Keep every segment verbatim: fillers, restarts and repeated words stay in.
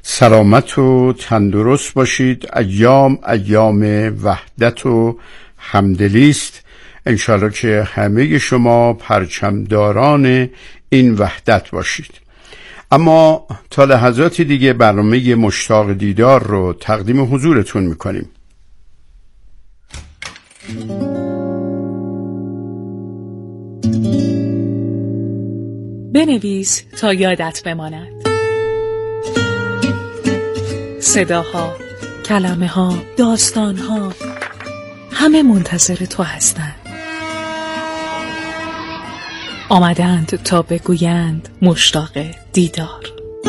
سلامت و تندرست باشید. ایام ایام وحدت و همدلی است. انشالله که همه شما پرچمداران این وحدت باشید. اما تا لحظاتی دیگه برنامه مشتاق دیدار رو تقدیم حضورتون میکنیم. بنویس تا یادت بماند. صداها، کلمه ها، داستان ها، همه منتظر تو هستند. آمدند تا بگویند مشتاق دیدار.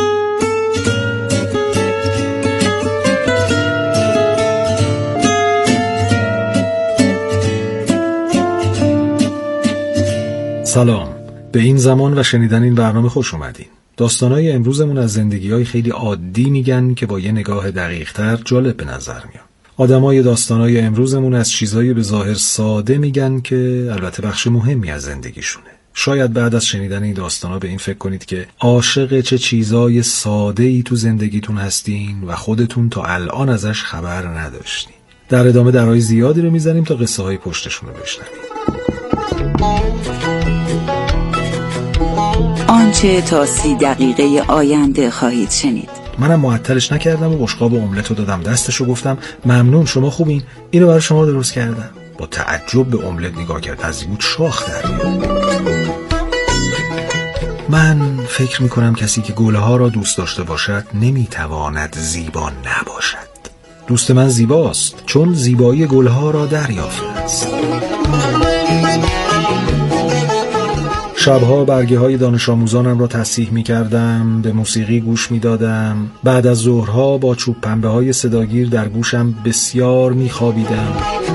سلام، به این زمان و شنیدن این برنامه خوش اومدین. داستانای امروزمون از زندگی‌های خیلی عادی میگن که با یه نگاه دقیق‌تر جالب به نظر میان. آدمای داستانای امروزمون از چیزای به ظاهر ساده میگن که البته بخش مهمی از زندگیشونه. شاید بعد از شنیدن این داستانا به این فکر کنید که عاشق چه چیزای ساده‌ای تو زندگیتون هستین و خودتون تا الان ازش خبر نداشتین. در ادامه درهای زیادی رو میزنیم تا قصه های پشتشون رو بشنویم. آنچه تا سی دقیقه آینده خواهید شنید. منم معطلش نکردم و بشقاب املت رو دادم دستش و گفتم ممنون، شما خوبین؟ اینو برای شما درست کردم. با تعجب به املت نگاه کرد، از بود شاخ در میاد. من فکر میکنم کسی که گله ها را دوست داشته باشد نمیتواند زیبا نباشد. دوست من زیباست چون زیبایی گله ها را دریافته است. شبها برگه های دانش آموزانم را تصحیح می کردم، به موسیقی گوش می دادم. بعد از ظهرها با چوب پنبه های صداگیر در گوشم بسیار می خوابیدم.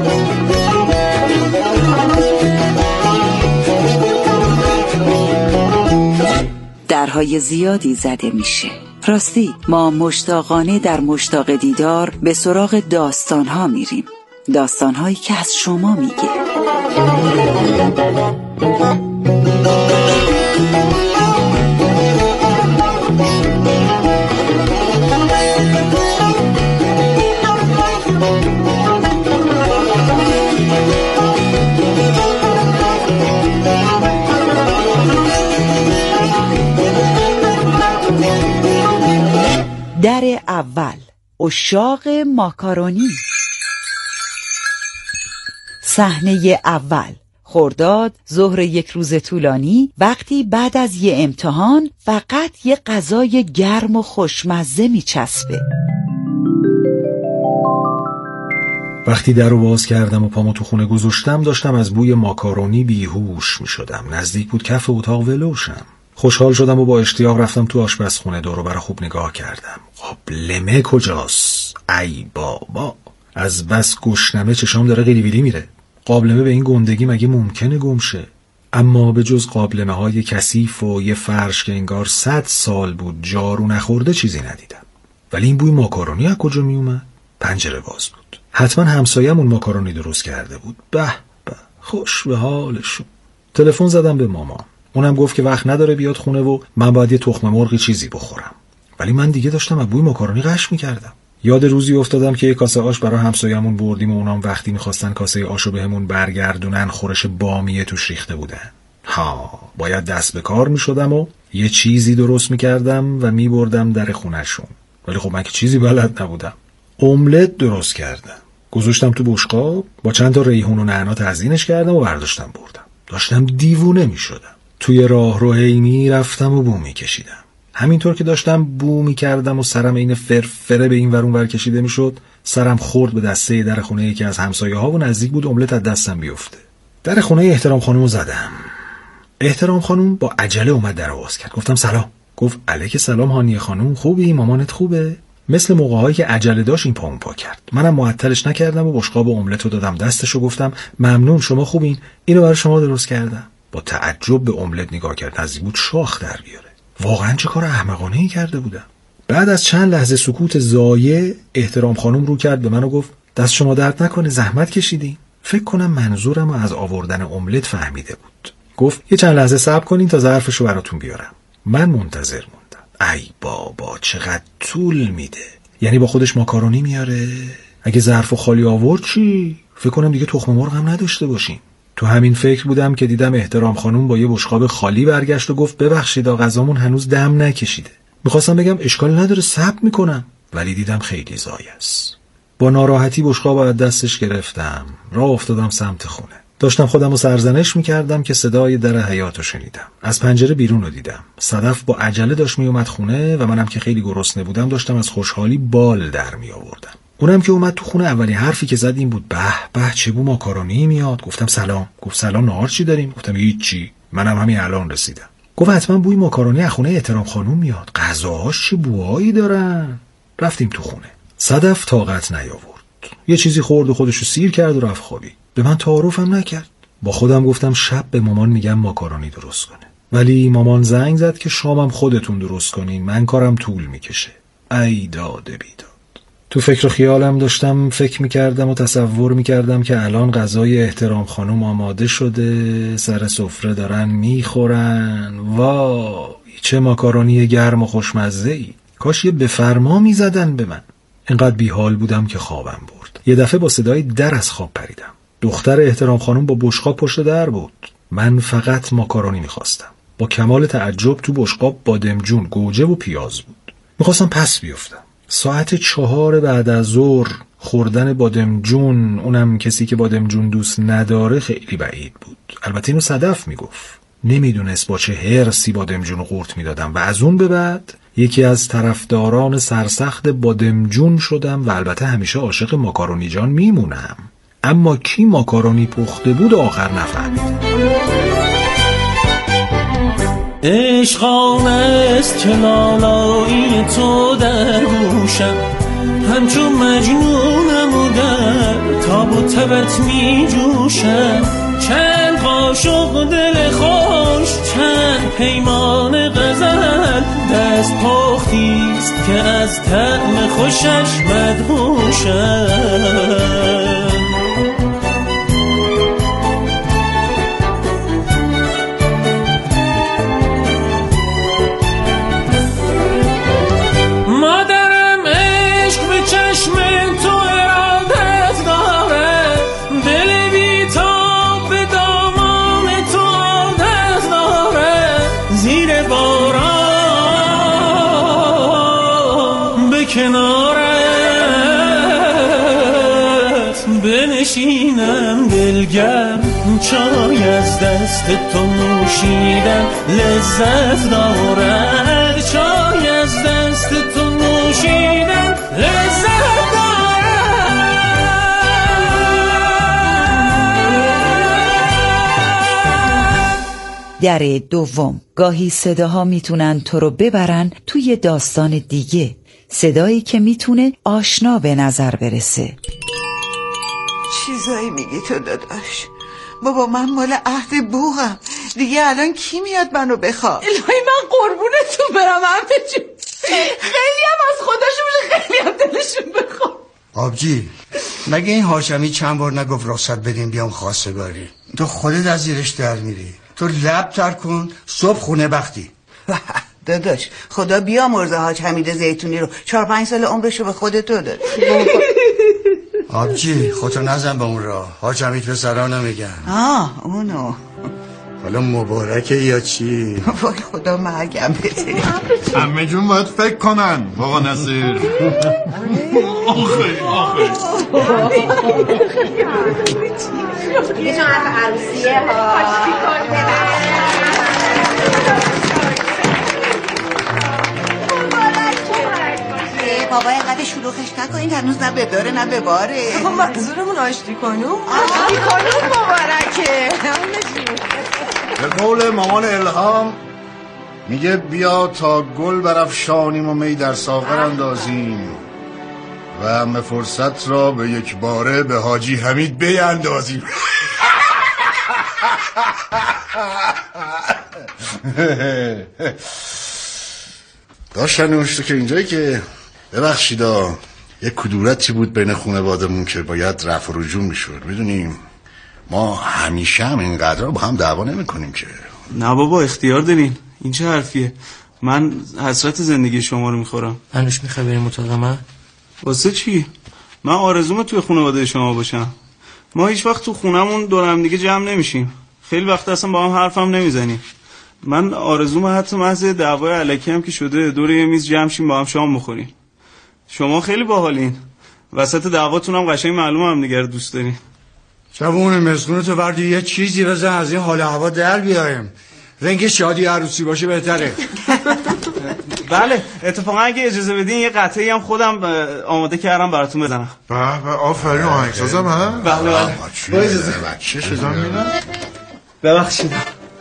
درهای زیادی زده میشه. راستی ما مشتاقانه در مشتاق دیدار به سراغ داستانها میریم. داستانهایی که از شما میگه. در اول، عشاق ماکارونی. صحنه اول، خرداد، ظهر یک روز طولانی، وقتی بعد از یه امتحان فقط یه غذای گرم و خوشمزه میچسبه. وقتی در رو باز کردم و پامو تو خونه گذاشتم داشتم از بوی ماکارونی بیهوش میشدم. نزدیک بود کف اتاق ولوشم. خوشحال شدم و با اشتیاق رفتم تو آشپزخونه. دور و بر خوب نگاه کردم. قابلمه کجاست؟ ای بابا، از بس گشنمه چشام داره قیلی ویلی میره. قابلمه به این گندگی مگه ممکنه گم شه؟ اما به جز قابلمه های کثیف و یه فرش که انگار صد سال بود جارو نخورده چیزی ندیدم. ولی این بوی ماکارونی از کجا می اومد؟ پنجره باز بود. حتما همسایه‌مون ماکارونی درست کرده بود. به به، خوش به حالشون. تلفن زدم به مامان. اونم گفت که وقت نداره بیاد خونه و من باید یه تخم مرغی چیزی بخورم. ولی من دیگه داشتم از بوی ماکارونی غش می‌کردم. یاد روزی افتادم که یه کاسه آش برای همسایه‌مون بردیم و اونام وقتی می‌خواستن کاسه آشو بهمون برگردونن خورش بامیه توش ریخته بودن. ها، باید دست به کار می‌شدم و یه چیزی درست می‌کردم و می‌بردم در خونه‌شون. ولی خب من که چیزی بلد نبودم. املت درست کردم. گذاشتم تو بشقاب، با چند تا ریحون و نعنا تزیینش کردم و برداشتم بردم. داشتم دیوونه می‌شدم. توی راه رو هی می‌رفتم و بو می‌کشیدم. همینطور که داشتم بو می‌کردم و سرم این فرفره به این ور اون ور کشیده می‌شد، سرم خورد به دسته در خونه یکی از همسایه‌ها و نزدیک بود املت از دستم بیفته. در خونه احترام خانومو زدم. احترام خانوم با عجله اومد در باز کرد. گفتم سلام. گفت علیک سلام هانیه خانوم، خوبی؟ مامانت خوبه؟ مثل موقع‌هایی که عجله داشت این پامون پا کرد. منم معطلش نکردم و بشقاب املت رو دادم دستش و گفتم ممنون، شما خوبین؟ اینو برای شما درست کردم. با تعجب به املت نگاه کرد، نزدیک بود شاخ در بیاره. واقعا چه کار احمقانه‌ای کرده بودم. بعد از چند لحظه سکوت ضایع احترام خانم رو کرد به من و گفت دست شما درد نکنه، زحمت کشیدین. فکر کنم منظورم از آوردن املت فهمیده بود. گفت یه چند لحظه صبر کنین تا ظرفشو براتون بیارم. من منتظر موندم. ای بابا چقدر طول میده. یعنی با خودش ماکارونی میاره؟ اگه ظرفو خالی آورد چی؟ فکر کنم دیگه تخم مرغ هم نداشته باشیم. تو همین فکر بودم که دیدم احترام خانوم با یه بشقاب خالی برگشت و گفت ببخشید غذامون هنوز دم نکشیده. میخواستم بگم اشکالی نداره صبر میکنم، ولی دیدم خیلی ضایع است. با ناراحتی بشقاب از دستش گرفتم، راه افتادم سمت خونه. داشتم خودم رو سرزنش میکردم که صدای در حیاط رو شنیدم. از پنجره بیرون رو دیدم. صدف با عجله داشت میومد خونه و منم که خیلی گرسنه بودم داشتم از خوشحالی بال در می آوردم. اونم که اومد تو خونه اولی حرفی که زد این بود به به چه بو ماکارونی میاد. گفتم سلام. گفت سلام، نهار چی داریم؟ گفتم هیچی، منم همین الان رسیدم. گفت حتما بوی ماکارونی از خونه احترام خانوم میاد، غذاهاش چه بوهایی دارن. رفتیم تو خونه. صدف طاقت نیاورد، یه چیزی خورد و خودشو سیر کرد و رفت خوابید. به من تعارفم نکرد. با خودم گفتم شب به مامان میگم ماکارونی درست کنه، ولی مامان زنگ زد که شامم خودتون درست کنین، من کارم طول میکشه. ای داده بیداد. تو فکر و خیالم داشتم فکر میکردم و تصور میکردم که الان غذای احترام خانوم آماده شده، سر سفره دارن میخورن. وای چه ماکارونی گرم و خوشمزه ای. کاش یه بفرما میزدن به من. اینقدر بیحال بودم که خوابم برد. یه دفعه با صدای در از خواب پریدم. دختر احترام خانوم با بشقاب پشت در بود. من فقط ماکارونی میخواستم. با کمال تعجب تو بشقاب بادمجون، گوجه و پیاز بود. میخواستم پس بیفتم. ساعت چهار بعد از ظهر خوردن بادمجون، اونم کسی که بادمجون دوست نداره، خیلی بعید بود. البته اینو صدف میگفت. نمیدونست با چه حرصی بادمجون رو قورت میدادم و از اون به بعد یکی از طرفداران سرسخت بادمجون شدم و البته همیشه عاشق ماکارونی جان میمونم. اما کی ماکارونی پخته بود آخر نفهمیدم. عشقان است که لالایی تو در گوشم، همچون مجنونم و در تاب و تبت می جوشم. چند قاشق دل خوش، چند پیمان غزل، دست پختیست که از طعم خوشش مدهوشم. کنارت بنشینم دلگرم، چای از دست تو نوشیدم لذت دارد. چای از دست تو نوشیدم لذت دارد. در دوم، گاهی صداها میتونن تو رو ببرن توی داستان دیگه، صدایی که میتونه آشنا به نظر برسه. چیزایی میگی تو داداش؟ بابا من مال عهد بوغم دیگه، الان کی میاد منو بخواد؟ الهی من قربونتون برم عمه جون، خیلی هم از خودشون میشه، خیلی هم دلشون بخواد. آبجی مگه این هاشمی چند بار نگفت رخصت بدیم بیام خواستگاری؟ تو خودت از زیرش در میری. تو لب تر کن، صبح خونه بختی. داداش خدا بیامرزه حاج حمید زیتونی رو، چهار پنج سال عمرشو به خودت داد. آبجی خودتو نزن به اون راه، حاج حمید پسرا نمیگن. آه اونو حالا مبارکه یا چی؟ وای خدا مرگم بده. عمه جون باید فکر کنن آقا نصیر. آخه آخه یه جان حرف عروسیه ها. بابا اینقدر شلوغش نکنین، هنوز نه بداره نه بباره. منظورمون آشتی کنون؟ آشتی کنون مبارکه. به قول مامان الهام میگه بیا تا گل برافشانیم و می در ساغر اندازیم و همه فرصت را به یک باره به حاجی حمید بیندازیم. داشتن نوشته که اینجایی که ببخشیدا یک کدورتی بود بین خانوادمون که باید رفع و رجوع میشد. میدونیم ما همیشه هم اینقدر با هم دعوا نمی کنیم که. نه بابا اختیار دارین. این چه حرفیه؟ من حسرت زندگی شما رو میخورم. انوش میخوای بریم اتاق من؟ واسه چی؟ من آرزومه توی خانواده شما باشم. ما هیچ وقت تو خونمون دور هم دیگه جمع نمیشیم. خیلی وقت اصلا با هم حرفم نمیزنیم. من آرزومه حتی محض دعوای الکی هم که شده دور یه میز جمع شیم با هم شام بخوریم. شما خیلی باحالین. وسط دعواتون هم قشنگ معلومه هم دیگه رو دوست دارین. جوون مسکونتو وردی یه چیزی بزن از این حال هوا در بیایم. رنگ شادی عروسی باشه بهتره. بله اتفاقا اگه اجازه بدین یه قطعی هم خودم آماده کردم براتون بزنم. به به آفرین آهنگسازم ها؟ بله بله. با اجازه بچه شدم میدم. ببخشید.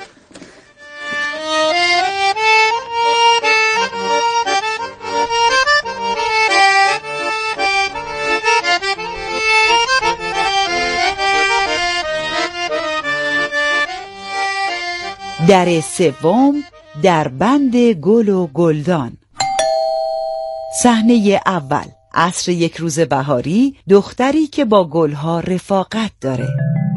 در سوم در بند گل و گلدان. صحنه اول، عصر یک روز بهاری، دختری که با گلها رفاقت داره.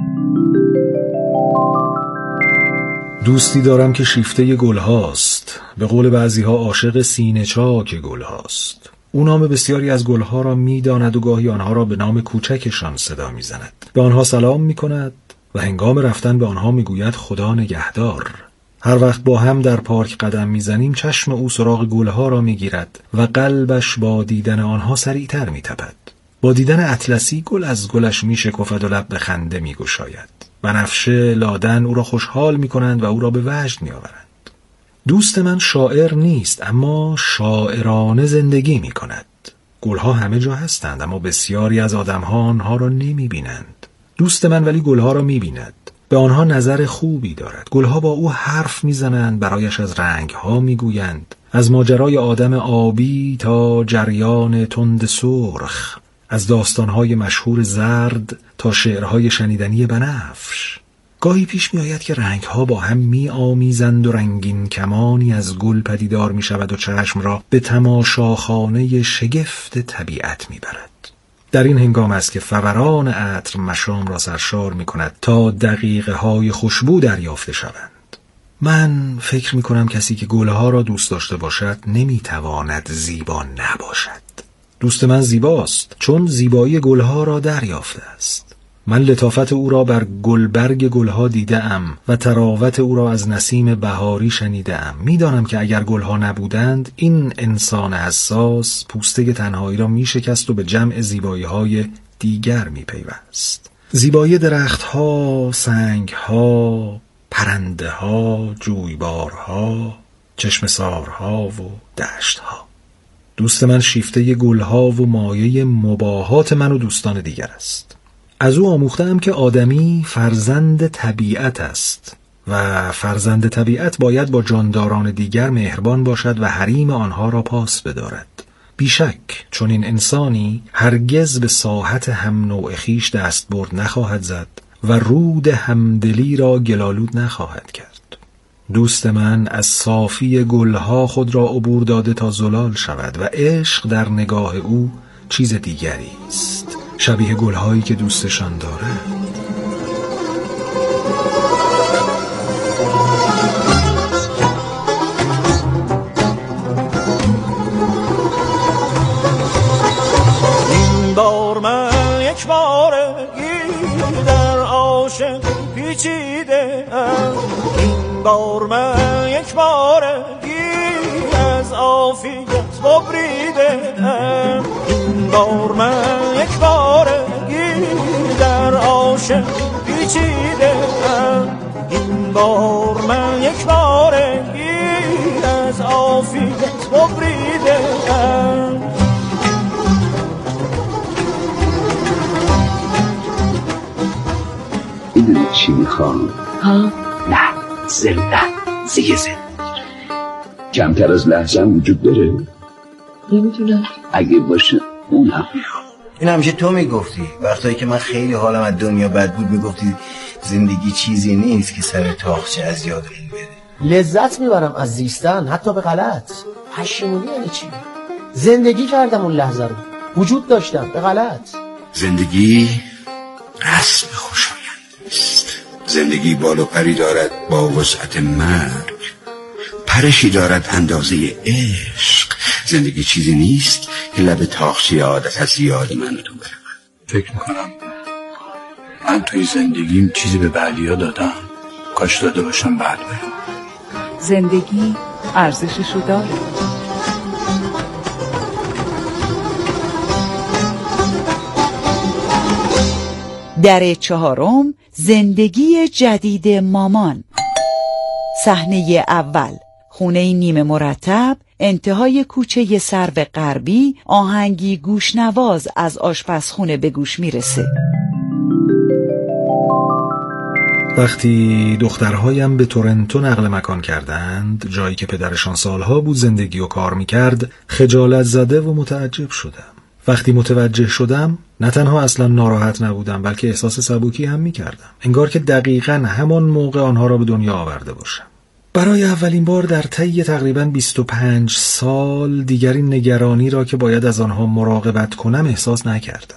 دوستی دارم که شیفته گل هاست، به قول بعضی ها عاشق سینه چاک گل هاست. او نام بسیاری از گل ها را می داند و گاهی آنها را به نام کوچکشان صدا می زند. به آنها سلام می کند و هنگام رفتن به آنها می گوید خدا نگهدار. هر وقت با هم در پارک قدم میزنیم چشم او سراغ گلها را میگیرد و قلبش با دیدن آنها سریعتر میتپد. با دیدن اطلسی گل از گلش میشکفد و لب به خنده میگشاید. بنفشه، لادن او را خوشحال میکنند و او را به وجد میآورند. دوست من شاعر نیست اما شاعرانه زندگی میکند. گلها همه جا هستند اما بسیاری از آدمها آنها را نمیبینند. دوست من ولی گلها را میبیند. به آنها نظر خوبی دارد. گلها با او حرف میزنند، برایش از رنگها میگویند، از ماجرای آدم آبی تا جریان تند سرخ، از داستانهای مشهور زرد تا شعرهای شنیدنی بنفش. گاهی پیش میآید که رنگها با هم میآمیزند و رنگین کمانی از گل پدیدار میشود و چشم را به تماشاخانه شگفت طبیعت میبرد. در این هنگام است که فوران عطر مشام را سرشار می کند تا دقیقه های خوشبو دریافته شوند. من فکر می کنم کسی که گلها را دوست داشته باشد نمی تواند زیبا نباشد. دوست من زیباست چون زیبایی گلها را دریافته است. من لطافت او را بر گلبرگ گلها دیده‌ام و تراوت او را از نسیم بهاری شنیده‌ام. می‌دانم که اگر گلها نبودند این انسان حساس پوسته تنهایی را می‌شکست و به جمع زیبایی‌های دیگر می‌پیوست. زیبایی درخت‌ها، سنگ‌ها، پرنده‌ها، جویبارها، چشمه‌سارها و دشت‌ها. دوست من شیفته گلها و مایه مباهات من و دوستان دیگر است. از او آموختم که آدمی فرزند طبیعت است و فرزند طبیعت باید با جانداران دیگر مهربان باشد و حریم آنها را پاس بدارد. بیشک چون این انسانی هرگز به ساحت هم نوع خویش دست برد نخواهد زد و رود همدلی را گلالود نخواهد کرد. دوست من از صافی گلها خود را عبور داده تا زلال شود و عشق در نگاه او چیز دیگری است، شبیه گلهایی که دوستشان دارد. این بار من یک بارگی در عاشق پیچیده ام. این بار من یک بارگی از عافیت ببریده ام. این بار من یک بارگی در عاشق پیچیده ام. این بار من یک بارگی از عافیت ببریده ام. میدونی چی میخوام؟ ها؟ نه زنده زیه زنده کمتر از لحظه هم وجود داره؟ نمیدونم. اگه باشه اونم میخوام. این همیشه تو میگفتی وقتایی که من خیلی حالم از دنیا بد بود، میگفتی زندگی چیزی نیست که سر تاخچه از یادمون بره. لذت میبرم از زیستن حتی به غلط. پشیمونی یعنی چی؟ زندگی کردم اون لحظه رو، وجود داشتم به غلط. زندگی رسم خوشایند است. زندگی بال و پری دارد با وسعت مرگ، پرشی دارد اندازه عشق. زندگی چیزی نیست که لب تاقچه عادت از زیاد من تو برم. فکر میکنم من توی زندگیم چیزی به بعدیا دادم، کاش داده باشم بعد برم. زندگی ارزششو داره. در چهارم، زندگی جدید مامان. صحنه اول، خونه نیمه مرتب، انتهای کوچه سرو غربی، آهنگی گوشنواز از آشپزخونه به گوش میرسه. وقتی دخترهایم به تورنتو نقل مکان کردند، جایی که پدرشان سالها بود زندگی و کار میکرد، خجالت زده و متعجب شدم. وقتی متوجه شدم، نه تنها اصلا ناراحت نبودم، بلکه احساس سبکی هم میکردم. انگار که دقیقاً همان موقع آنها را به دنیا آورده باشم. برای اولین بار در طی تقریباً بیست و پنج سال دیگر این نگرانی را که باید از آنها مراقبت کنم احساس نکردم.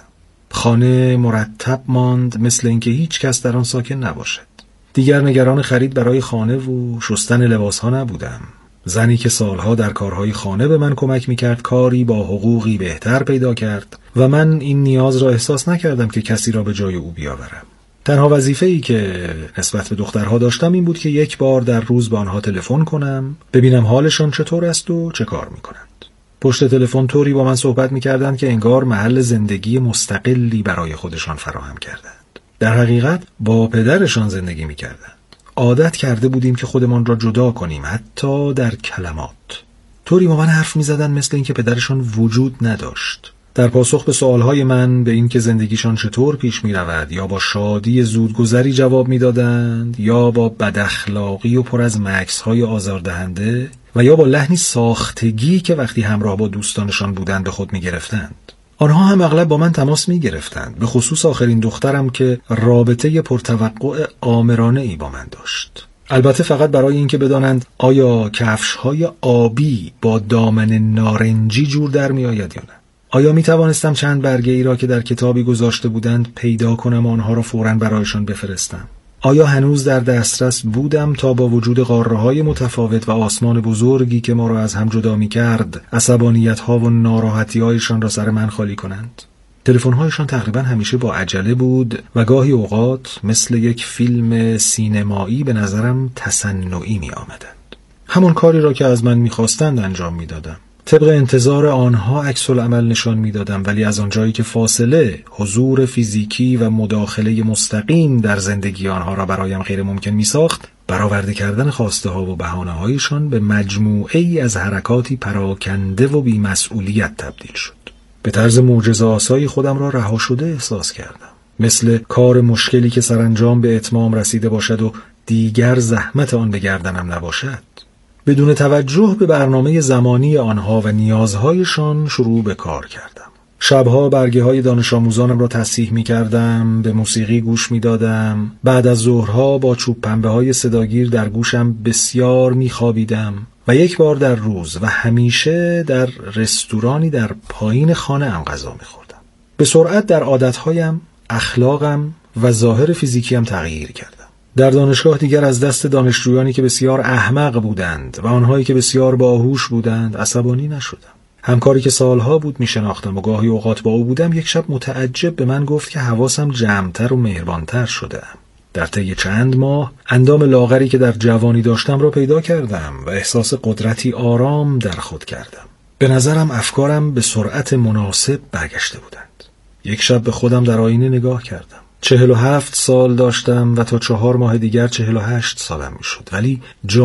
خانه مرتب ماند، مثل اینکه هیچ کس در آن ساکن نباشد. دیگر نگران خرید برای خانه و شستن لباسها نبودم. زنی که سالها در کارهای خانه به من کمک میکرد کاری با حقوقی بهتر پیدا کرد و من این نیاز را احساس نکردم که کسی را به جای او بیاورم. تنها وظیفه‌ای که نسبت به دخترها داشتم این بود که یک بار در روز به آنها تلفن کنم، ببینم حالشان چطور است و چه کار میکنند. پشت تلفن طوری با من صحبت میکردند که انگار محل زندگی مستقلی برای خودشان فراهم کردند. در حقیقت با پدرشان زندگی میکردند. عادت کرده بودیم که خودمان را جدا کنیم، حتی در کلمات. طوری با من حرف میزدن مثل اینکه پدرشان وجود نداشت. در پاسخ به سوالهای من به این که زندگیشان چطور پیش می رود، یا با شادی زودگذری جواب می دادند، یا با بداخلاقی و پر از مکث‌های آزاردهنده، و یا با لحنی ساختگی که وقتی همراه با دوستانشان بودند به خود می گرفتند. آنها هم اغلب با من تماس می گرفتند، به خصوص آخرین دخترم که رابطه پرتوقع آمرانه ای با من داشت. البته فقط برای اینکه بدانند آیا کفش‌های آبی با دامن نارنجی جور در می آید یا نه. آیا می توانستم چند برگه ای را که در کتابی گذاشته بودند پیدا کنم و آنها را فوراً برایشان بفرستم؟ آیا هنوز در دسترس بودم تا با وجود قاره‌های متفاوت و آسمان بزرگی که ما را از هم جدا می کرد، عصبانیت‌ها و ناراحتی‌هایشان را سر من خالی کنند؟ تلفن‌هایشان تقریباً همیشه با عجله بود و گاهی اوقات مثل یک فیلم سینمایی به نظرم تصنعی می آمدند. همان کاری را که از من می خواستند انجام می دادم. طبق انتظار آنها عکس العمل نشان میدادم، ولی از آنجایی که فاصله، حضور فیزیکی و مداخله مستقیم در زندگی آنها را برایم غیر ممکن می ساخت، برآورده کردن خواسته ها و بهانه هایشان به مجموعه ای از حرکاتی پراکنده و بی‌مسئولیت تبدیل شد. به طرز معجزه‌آسایی خودم را رها شده احساس کردم، مثل کار مشکلی که سرانجام به اتمام رسیده باشد و دیگر زحمت آن به گردنم نباشد. بدون توجه به برنامه زمانی آنها و نیازهایشان شروع به کار کردم. شبها برگه های دانش آموزانم را تصحیح می کردم، به موسیقی گوش می دادم. بعد از ظهرها با چوب پنبه های صداگیر در گوشم بسیار می خوابیدم و یک بار در روز و همیشه در رستورانی در پایین خانه ام غذا می خوردم. به سرعت در عادتهایم، اخلاقم و ظاهر فیزیکیم تغییر کردم. در دانشگاه دیگر از دست دانشجویانی که بسیار احمق بودند و آنهایی که بسیار باهوش بودند عصبانی نشدم. همکاری که سالها بود می شناختم و گاهی اوقات با او بودم یک شب متعجب به من گفت که حواسم جمع‌تر و مهربانتر شده‌ام. در طی چند ماه اندام لاغری که در جوانی داشتم را پیدا کردم و احساس قدرتی آرام در خود کردم. به نظرم افکارم به سرعت مناسب برگشته بودند. یک شب به خودم در آینه نگاه کردم. چهل و هفت سال داشتم و تا چهار ماه دیگر چهل و هشت سالم می شد، ولی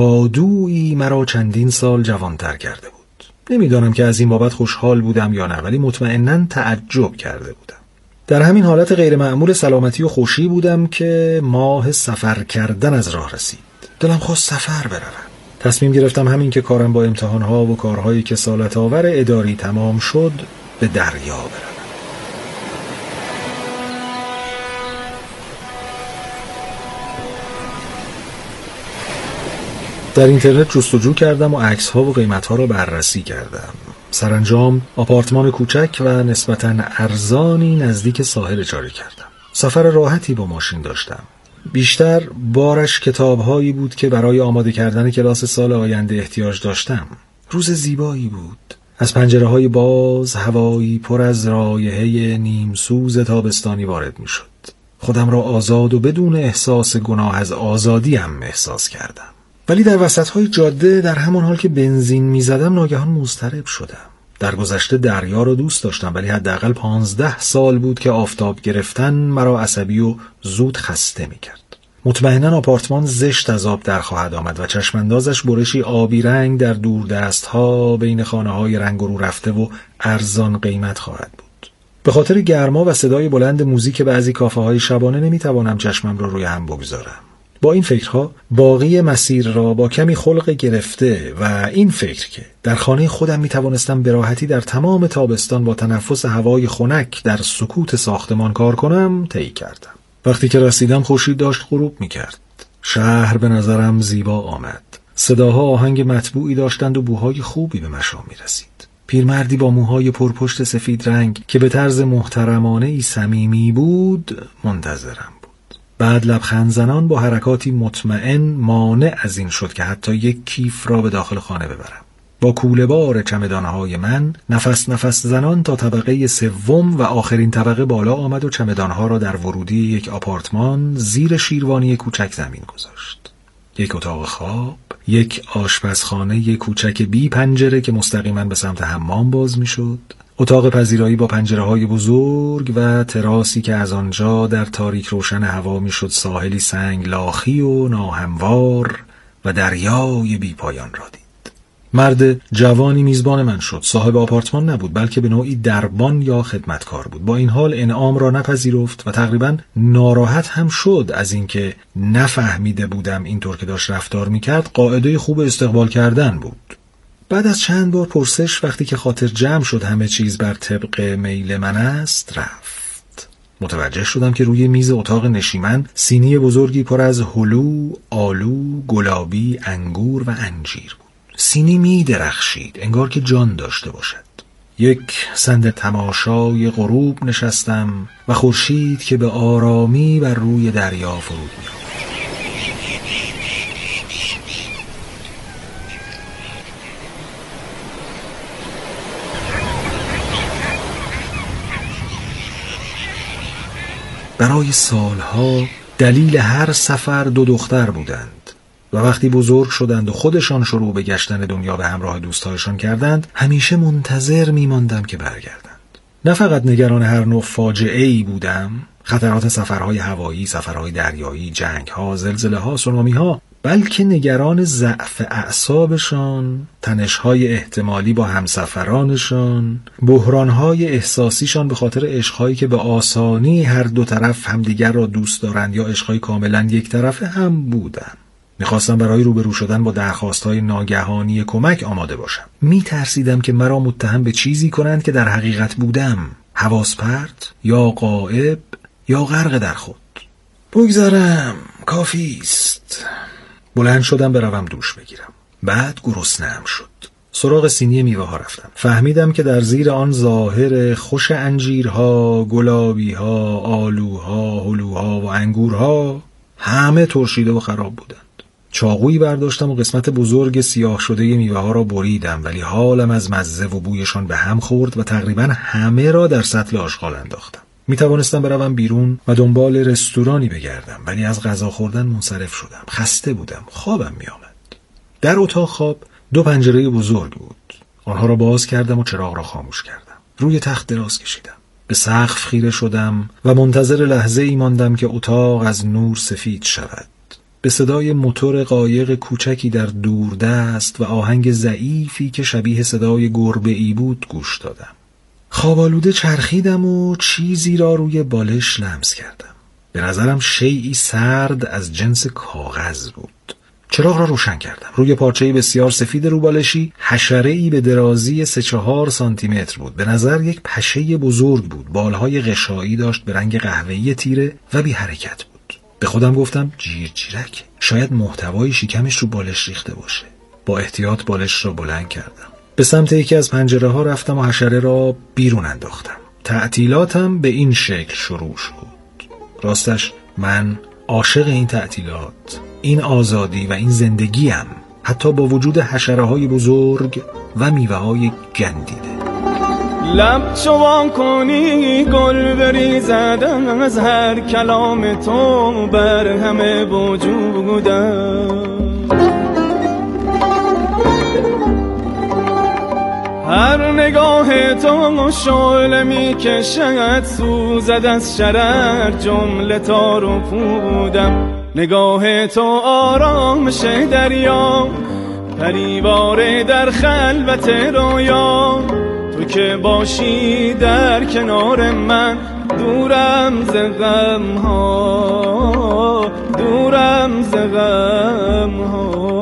جادویی مرا چندین سال جوانتر کرده بود. نمیدانم که از این بابت خوشحال بودم یا نه، ولی مطمئناً تعجب کرده بودم. در همین حالت غیر معمول سلامتی و خوشی بودم که ماه سفر کردن از راه رسید. دلم خواست سفر بروم. تصمیم گرفتم همین که کارم با امتحانها و کارهای کسالت آور اداری تمام شد به دریا بروم. در اینترنت جستجو کردم و عکس‌ها و قیمت‌ها را بررسی کردم. سرانجام آپارتمان کوچک و نسبتاً ارزانی نزدیک ساحل اجاره کردم. سفر راحتی با ماشین داشتم. بیشتر بارش کتاب‌هایی بود که برای آماده کردن کلاس سال آینده احتیاج داشتم. روز زیبایی بود. از پنجره‌های باز هوایی پر از رایحه نیمسوز تابستانی وارد می‌شد. خودم را آزاد و بدون احساس گناه از آزادی هم احساس کردم. ولی در وسط‌های جاده در همان حال که بنزین می‌زدم ناگهان مضطرب شدم. در گذشته دریا رو دوست داشتم، ولی حداقل پانزده سال بود که آفتاب گرفتن مرا عصبی و زود خسته می‌کرد. مطمئناً آپارتمان زشت از آب در خواهد آمد و چشماندازش برشی آبی رنگ در دوردست‌ها بین خانه‌های رنگ و رو رفته و ارزان قیمت خواهد بود. به خاطر گرما و صدای بلند موزیک بعضی کافه‌های شبانه نمی‌توانم چشمم را روی هم بگذارم. با این فکرها باقی مسیر را با کمی خلق گرفته و این فکر که در خانه خودم می‌توانستم به راحتی در تمام تابستان با تنفس هوای خنک در سکوت ساختمان کار کنم طی کردم. وقتی که رسیدم خورشید داشت غروب می‌کرد. شهر به نظرم زیبا آمد. صداها آهنگ مطبوعی داشتند و بوهای خوبی به مشام می‌رسید. پیرمردی با موهای پرپشت سفید رنگ که به طرز محترمانه‌ای صمیمی بود منتظرم بود. بعد لبخند زنان با حرکاتی مطمئن مانع از این شد که حتی یک کیف را به داخل خانه ببرم. با کوله بار چمدانهای من نفس نفس زنان تا طبقه سوم و آخرین طبقه بالا آمد و چمدانها را در ورودی یک آپارتمان زیر شیروانی کوچک زمین گذاشت. یک اتاق خواب، یک آشپزخانه کوچک بی پنجره که مستقیما به سمت حمام باز میشد، اتاق پذیرایی با پنجره‌های بزرگ و تراسی که از آنجا در تاریک روشن هوا میشد ساحلی سنگ لاخی و ناهموار و دریای بی پایان را دید. مرد جوانی میزبان من شد. صاحب آپارتمان نبود، بلکه به نوعی دربان یا خدمتکار بود. با این حال انعام را نپذیرفت و تقریباً ناراحت هم شد از اینکه نفهمیده بودم اینطور که داشت رفتار میکرد قاعده خوب استقبال کردن بود. بعد از چند بار پرسش وقتی که خاطر جمع شد همه چیز بر طبق میل من است رفت. متوجه شدم که روی میز اتاق نشیمن سینی بزرگی پر از هلو، آلو، گلابی، انگور و انجیر بود. سینی می درخشید انگار که جان داشته باشد. یک سند تماشای غروب نشستم و خورشید که به آرامی بر روی دریا فرود می آمد. برای سالها دلیل هر سفر دو دختر بودند و وقتی بزرگ شدند و خودشان شروع به گشتن دنیا به همراه دوستایشان کردند همیشه منتظر میماندم که برگردند. نه فقط نگران هر نوع فاجعه‌ای بودم، خطرات سفرهای هوایی، سفرهای دریایی، جنگ‌ها، زلزله‌ها، سونامی‌ها، بلکه نگران ضعف اعصابشان، تنش‌های احتمالی با همسفرانشان، بحران‌های احساسیشان به خاطر عشق‌هایی که به آسانی هر دو طرف همدیگر را دوست دارند یا عشق‌های کاملاً یک طرفه هم بودم. میخواستم برای روبرو شدن با درخواست‌های ناگهانی کمک آماده باشم. میترسیدم که مرا متهم به چیزی کنند که در حقیقت بودم، حواس پرت یا غائب یا غرق در خود. بگذارم کافیست. بلند شدم بروم دوش بگیرم. بعد گرسنه‌ام شد. سراغ سینی میوه ها رفتم. فهمیدم که در زیر آن ظاهر خوش انجیرها، گلابیها، آلوها، هلوها و انگورها همه ترشیده و خراب بودند. چاقویی برداشتم و قسمت بزرگ سیاه شده میوه ها را بریدم، ولی حالم از مزه و بویشان به هم خورد و تقریبا همه را در سطل آشغال انداختم. می توانستم بروم بیرون و دنبال رستورانی بگردم، ولی از غذا خوردن منصرف شدم. خسته بودم، خوابم می آمد. در اتاق خواب دو پنجره بزرگ بود. آنها را باز کردم و چراغ را خاموش کردم. روی تخت دراز کشیدم. به سقف خیره شدم و منتظر لحظه ای ماندم که اتاق از نور سفید شود. به صدای موتور قایق کوچکی در دوردست و آهنگ ضعیفی که شبیه صدای گربه ای بود گوش دادم. خوابالوده چرخیدم و چیزی را روی بالش لمس کردم. به نظرم شیئی سرد از جنس کاغذ بود. چراغ را روشن کردم. روی پارچه‌ای بسیار سفید روبالشی حشره‌ای به درازی سه چهار سانتی متر بود. به نظر یک پشه بزرگ بود. بالهای غشایی داشت به رنگ قهوه‌ای تیره و بی حرکت بود. به خودم گفتم جیر جیرک. شاید محتوای شکمش رو بالش ریخته باشه. با احتیاط بالش را بلند کردم. به سمت یکی از پنجره ها رفتم و حشره را بیرون انداختم. تعطیلاتم به این شکل شروع شد. راستش من عاشق این تعطیلات، این آزادی و این زندگیم، حتی با وجود حشره‌های بزرگ و میوه‌های گندیده. لب چوان کنی گل بریزد از هر کلام تو بر همه وجودم، هر نگاه تو شعله می کشد سوزد از شرر جمله تار و پودم، نگاه تو آرامش دریا پریواره در خلوت رویا، تو که باشی در کنار من دورم ز غم ها، دورم ز غم ها.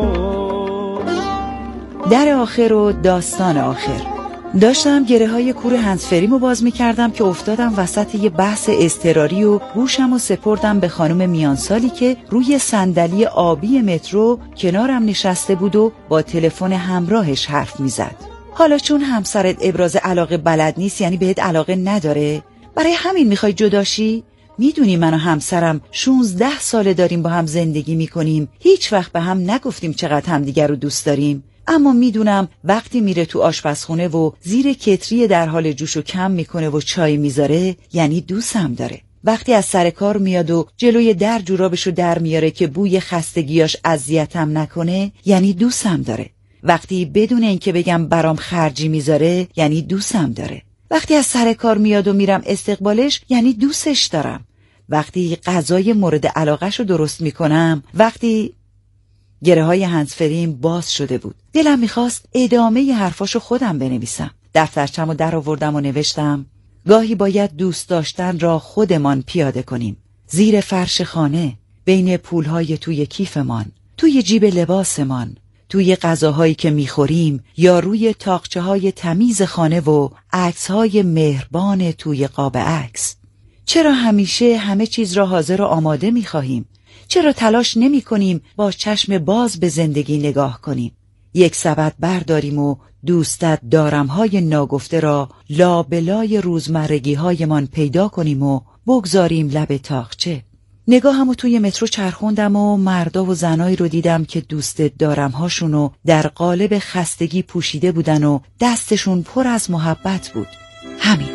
در آخر و داستان آخر داشتم گره های کور هندزفریمو باز می کردم که افتادم وسط یه بحث اضطراری و گوشم و سپردم به خانم میانسالی که روی صندلی آبی مترو کنارم نشسته بود و با تلفن همراهش حرف می زد. حالا چون همسرت ابراز علاقه بلد نیست یعنی بهت علاقه نداره؟ برای همین میخوای جداشی؟ میدونی من و همسرم شونزده ساله داریم با هم زندگی میکنیم، هیچ وقت به هم نگفتیم چقدر همدیگر رو دوست داریم، اما میدونم وقتی میره تو آشپزخونه و زیر کتری در حال جوشو کم میکنه و چای میذاره یعنی دوستم داره. وقتی از سر کار میاد و جلوی در جورابشو در میاره که بوی خستگیاش اذیتم نکنه یعنی دوستم داره. وقتی بدون اینکه بگم برام خرجی میذاره یعنی دوستم داره. وقتی از سر کار میاد و میرم استقبالش یعنی دوستش دارم. وقتی غذای مورد علاقهشو درست میکنم، وقتی گره های هندزفریم باز شده بود، دلم میخواست ادامه ی حرفاشو خودم بنویسم. دفترچمو در آوردم و نوشتم گاهی باید دوست داشتن را خودمان پیاده کنیم، زیر فرش خانه، بین پولهای توی کیفمان، توی جیب لباسمان، توی غذاهایی که میخوریم یا روی تاقچه های تمیز خانه و عکس‌های مهربان توی قاب عکس. چرا همیشه همه چیز را حاضر و آماده میخواهیم؟ چرا تلاش نمی کنیم با چشم باز به زندگی نگاه کنیم؟ یک سبد برداریم و دوستت دارمهای ناگفته را لابلای روزمرگی هایمان پیدا کنیم و بگذاریم لب تاقچه. نگاهمو توی مترو چرخوندم و مردا و زنایی رو دیدم که دوست دارمهاشونو در قالب خستگی پوشیده بودن و دستشون پر از محبت بود. همین.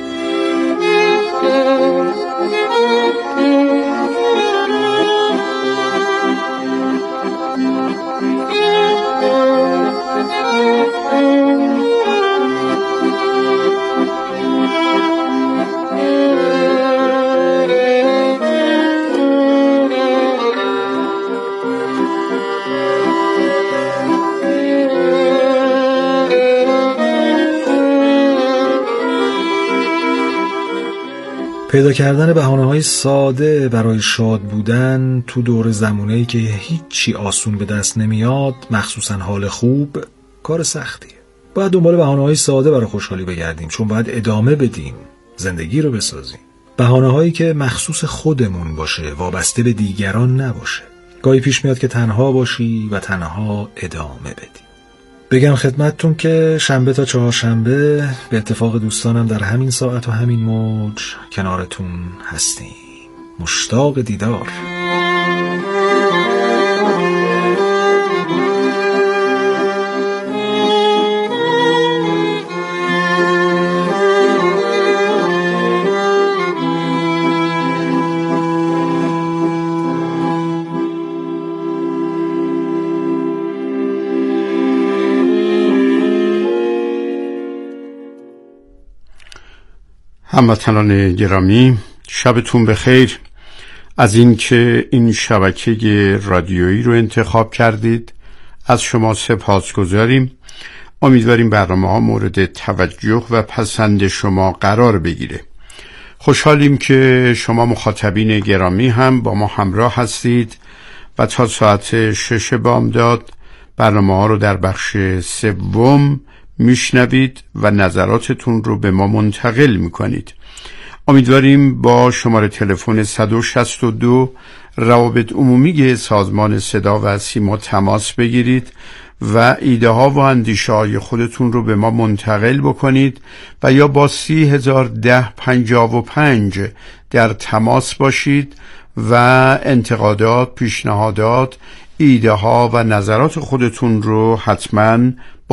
پیدا کردن بهانه‌های ساده برای شاد بودن تو دور زمونه‌ای که هیچی آسون به دست نمیاد، مخصوصا حال خوب، کار سختیه. باید دنبال بهانه‌های ساده برای خوشحالی بگردیم، چون باید ادامه بدیم، زندگی رو بسازیم. بهانه‌هایی که مخصوص خودمون باشه، وابسته به دیگران نباشه. گاهی پیش میاد که تنها باشی و تنها ادامه بدی. بگم خدمتتون که شنبه تا چهارشنبه به اتفاق دوستانم در همین ساعت و همین موج کنارتون هستیم. مشتاق دیدار. هموطنان گرامی، شبتون بخیر. از اینکه این شبکه رادیویی رو انتخاب کردید از شما سپاسگزاریم. امیدواریم برنامه ها مورد توجه و پسند شما قرار بگیره. خوشحالیم که شما مخاطبین گرامی هم با ما همراه هستید و تا ساعت شش بامداد برنامه ها رو در بخش سوم میشنوید و نظراتتون رو به ما منتقل میکنید. امیدواریم با شماره تلفن صد و شصت و دو روابط عمومی سازمان صدا و سیما تماس بگیرید و ایده ها و اندیشه های خودتون رو به ما منتقل بکنید و یا با سی هزار ده پنجاه و پنج در تماس باشید و انتقادات، پیشنهادات، ایده ها و نظرات خودتون رو حتما